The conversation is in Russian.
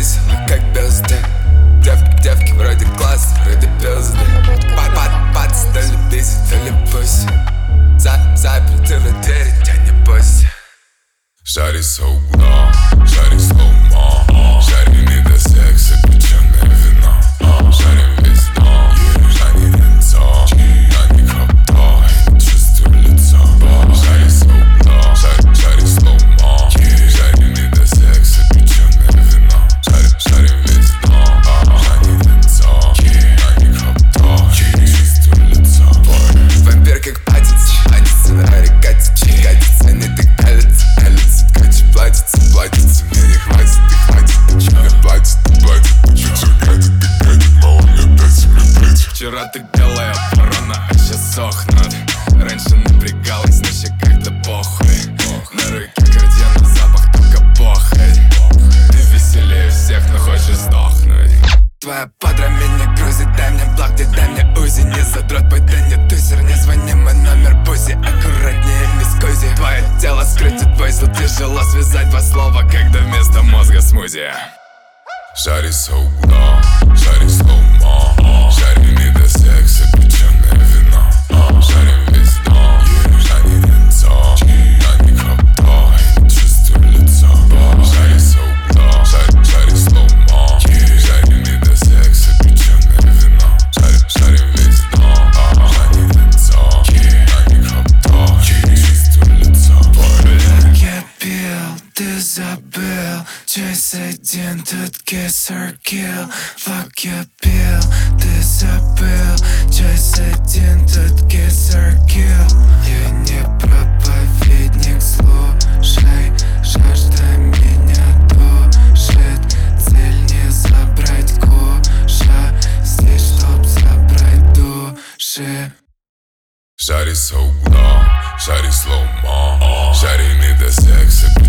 весело, как безды. Девки вроде класс, вроде пизды. Пат стали бесить, то ли пусть заперты на двери, я не бойся. Шари с угла, шари слоумо, шари не до секса, печеное вино. Шарим весь дом, шари лицо, на них хаптай, чувствую лицо. Шари с угла, шари слоумо, шари не до секса, печеное вино. Шарим весь дом, шари лицо, на них хаптай, чувствую лицо. Вампир как патиц, патица на аре катится, не так палится. Платится, мне не хватит, ты хватит, ты чё мне платит, чё гадит, мало мне дать мне плыть. Вчера ты белая ворона, а сейчас сохнут. Раньше напрягалась, но ща как-то похуй. На руке кардена, запах только похоть. Ты веселее всех, но хочешь сдохнуть. Твоя подра меня грузит, дай мне блок, ты дай мне узи. Не задрот, пой, ты не тусер, не звони, мой номер бузи. Аккуратнее, мисс Кози. Твое тело скрутит бойзл, тяжело связать два слова, когда вместо мозга смузи. Шари с угла, шари слоумо, шари не до секса, печеное вино. Шарим весь дом, шари лицо, на них хаптай, чувствую лицо. Шари с угла, шари слоумо, шари не до секса, печеное вино. Шарим весь дом, шари лицо, на них хаптай, чувствую лицо. Как я пил, ты забыл. Часть один, тут kiss or kill. Fuck я пил, ты забыл. Часть один, тут kiss or kill. Я не проповедник, слушай. Жажда меня душит. Цель не забрать куша. Здесь чтоб забрать души. Шари с угла, шари слоумо, шари не до секса.